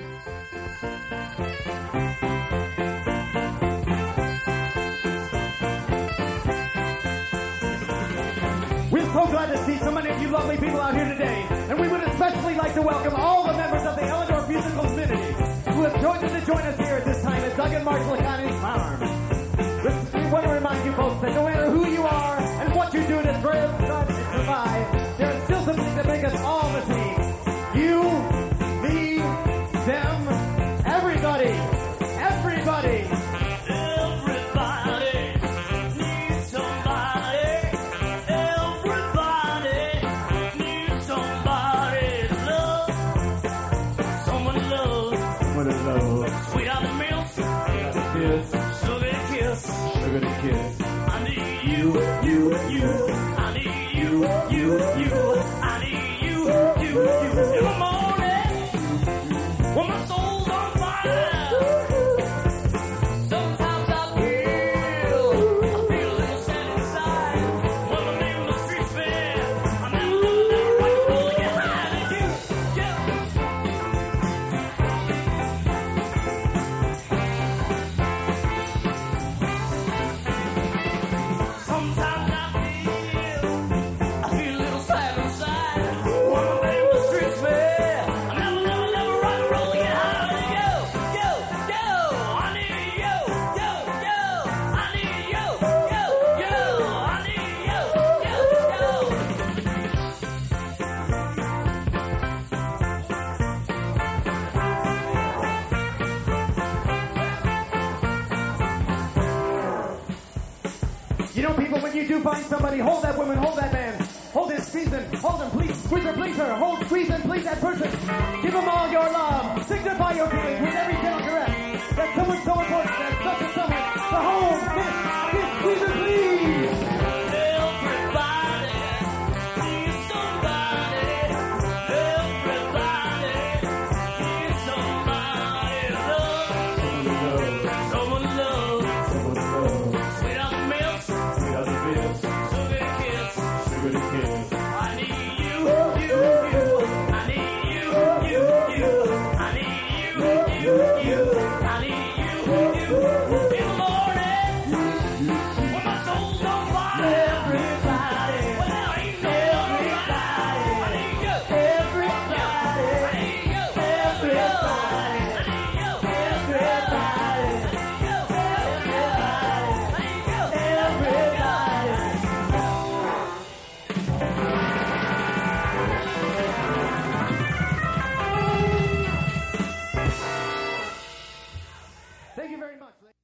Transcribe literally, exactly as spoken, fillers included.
We're so glad to see so many of you lovely people out here today, and we would especially like to welcome all the members of the Eleanor musical community who have joined us to join us here at this time at Doug and Marshall County's Farm. We want to remind you folks that no matter who you are and what you do to thrive and survive, there's still something that makes us all the same. You, me, them, everybody, everybody. Sweet on the milk, kiss, sugar to kiss, sugar to kiss. I need you, you, you. I need you, you, you. I need you, you, you. In the morning, when my soul's on fire, sometimes I feel, I feel a little sad inside. When I'm leaving the streets fair, I'm never, never, never rock and roll again. I need you, you. You know, people, when you do find somebody, hold that woman, hold that man, hold his squeeze him, hold him, please, squeeze her, please her, hold, squeeze and please that person. Give them all your love. Signify your feelings with every gentle caress. That someone so important, that such a someone, to hold, miss, kiss, squeeze and please. Everybody needs somebody. Everybody needs somebody to love. Someone to love. Someone to love. Sweet on the milk. Sweet on the milk. Sugar to kiss. Sugar to kiss. I need you, you, you. I need you, you, you. I need you, you, you. I need you, you. In the morning, when my soul's on fire. Everybody. Well, there ain't no everybody. I need you. Everybody. I need you. Everybody. I need you. Everybody. I need you. Everybody. I need you. Thank you very much.